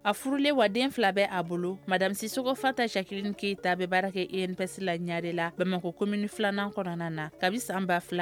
a furulen wa den fila bɛ a bolo. Madame Sissoko Fata Jacqueline Keita bɛ baara kɛ INPS la Ɲare la Bamako commune filanan kɔnɔna na kabi san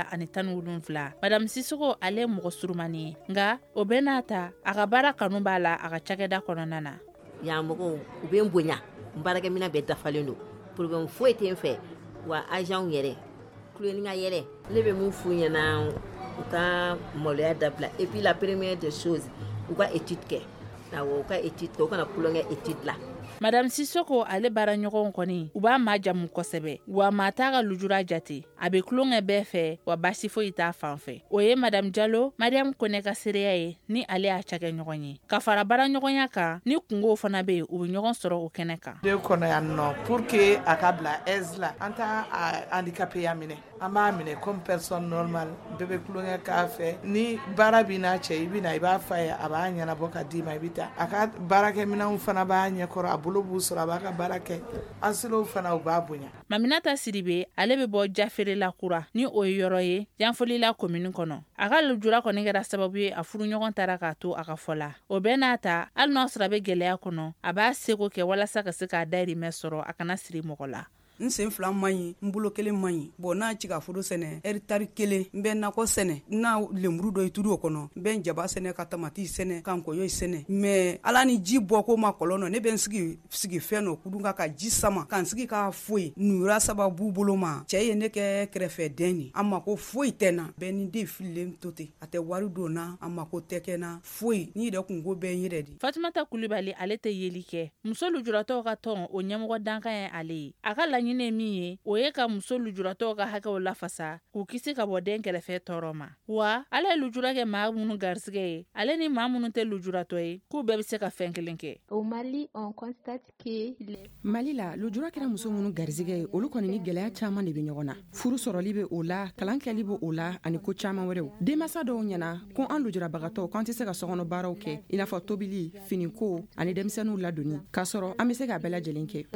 2017. Madame Sissoko ale ye mɔgɔ surumani ye nga o bɛ n'a ta a ka baara kanu b'a la a ka cakɛda kɔnɔna na. Yan mɔgɔw u bɛ n bonya n baarakɛminɛn bɛɛ dafalen don problème foyi tɛ n fɛ wa agent yɛrɛ kuloninka yɛrɛ ne bɛ mun f'u ɲɛna u ka maloya dabila et puis la première des choses u ka étude kɛ awɔ u ka étude kɛ u kana kulonkɛ étude la. Madame Sissoko ale baara ɲɔgɔn kɔni u b'a majamu kosɛbɛ wa maa t'a ka lujura jate a bɛ kulonkɛ bɛɛ fɛ wa basi foyi t'a fan fɛ. O ye Madame Diallo Mariam Kone ka sereya ye ni ale y'a cakɛ ɲɔgɔn ye ka fara baara ɲɔgɔnya kan ni kungow fana bɛ yen u bɛ ɲɔgɔn sɔrɔ o kɛnɛ kan. De kɔnɔ yan nɔ pour que a ka bila aise la an t'a handicapé ya minɛ an b'a minɛ comme personne normale bɛɛ bɛ kulonkɛ k'a fɛ ni baara b'i n'a cɛ i bɛna i b'a f'a ye a b'a ɲɛnabɔ ka d'i ma i bɛ taa a ka baarakɛminɛnw fana b'a ɲɛkɔrɔ a bolo b'u sɔrɔ a b'a ka baara kɛ asilow fana u b'a bonya. Maminata Sidibe ale bɛ bɔ Jafferela Kura ni o ye yɔrɔ ye Janfolila commune kɔnɔ. A ka lujura kɔni kɛra sababu ye a furuɲɔgɔn taara k'a to a ka fɔ la. O bɛɛ n'a ta hali n'a sɔrɔ a bɛ gɛlɛya kɔnɔ a b'a seko kɛ walasa ka se k'a dahirimɛ sɔrɔ a kana siri mɔgɔ la. N sen fila man ɲi n bolo kelen man ɲi bon n'a ci ka foro sɛnɛ hectare kelen n bɛ nakɔ sɛnɛ n'a lemuru dɔ turu o kɔnɔ n bɛ jaba sɛnɛ ka tamati sɛnɛ ka nkɔyɔ sɛnɛ mais ala ni ji bɔ ko ma kɔlɔn ne bɛ n sigi fɛn dɔ kudun ka ji sama ka n sigi ka foyi nuyura sababu bolo ma cɛ ye ne kɛ kɛrɛfɛ den ni a ma ko foyi tɛ na bɛɛ ni den fililen to ten a tɛ wari don na a ma ko tɛ kɛ na foyi ni yɛrɛ kun ko bɛ n yɛrɛ di. Fatumata Kulibali ale tɛ yeli kɛ muso lujuratɔw ka tɔn o ɲɛmɔgɔ dankan ye ale ye a ka laɲini min ye o ye ka muso lujuratɔw ka hakɛw lafasa k'u kisi ka bɔ den kɛrɛfɛ tɔɔrɔ ma wa ale ye lujura kɛ maa minnu garisɛgɛ ye ale ni maa minnu tɛ lujuratɔ ye k'u bɛɛ bɛ se ka fɛn kelen kɛ. Au Mali on constate que Mali la lujura kɛra muso minnu garisɛgɛ ye olu kɔni ni gɛlɛya caman de bɛ ɲɔgɔn na furu sɔrɔli bɛ o la kalan kɛli bɛ o la ani ko caman wɛrɛw denmansa dɔw ɲɛna ko an lujurabagatɔw k'an tɛ se ka sokɔnɔ baaraw kɛ i n'a fɔ tobili finiko ani denmisɛnninw ladonni k'a sɔrɔ an bɛ se ka bɛɛ lajɛlen kɛ.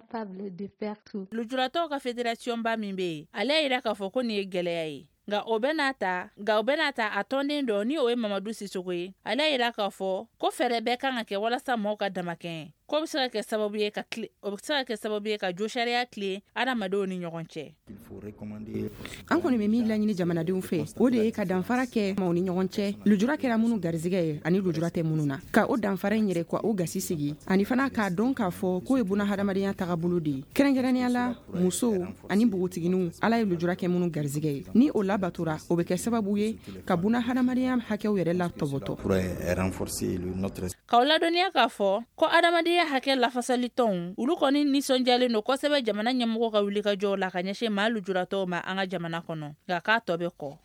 Lujuratɔw ka fédération ba min bɛ yen ale yira k'a fɔ ko nin ye gɛlɛya ye nka o bɛ n'a ta a tɔnden dɔ ni o ye Mamadu Sisoko ye ale yira k'a fɔ ko fɛɛrɛ bɛɛ kan ka kɛ walasa mɔgɔw ka damakɛɲɛ ko bɛ se ka kɛ sababu ye ka jo sariya tile adamadenw ni ɲɔgɔn cɛ. An kɔni bɛ min laɲini jamanadenw fɛ o de ye ka danfara kɛ maaw ni ɲɔgɔn cɛ lujura kɛra minnu garisɛgɛ ye ani lujura tɛ minnu na ka o danfara in yɛrɛ ka o gasi sigi ani fana k'a dɔn k'a fɔ k'o ye bunahadamadenya tagabolo de ye kɛrɛnkɛrɛnnenya la musow ani npogotiginiw ala ye lujura kɛ minnu garisɛgɛ ye ni o labatora o bɛ kɛ sababu ye ka bunahadamadenya hakɛw yɛrɛ la tɔbɔtɔ. K'aw ladɔnniya k'a fɔ ko adamadenya hakɛ lafasali tɔnw olu kɔni nisɔndiyalen don kosɛbɛ jamana ɲɛmɔgɔ ka wulikajɔw la ka ɲɛsin maa lujuratɔw ma an ka jamana kɔnɔ nka k'a tɔ bɛ kɔ.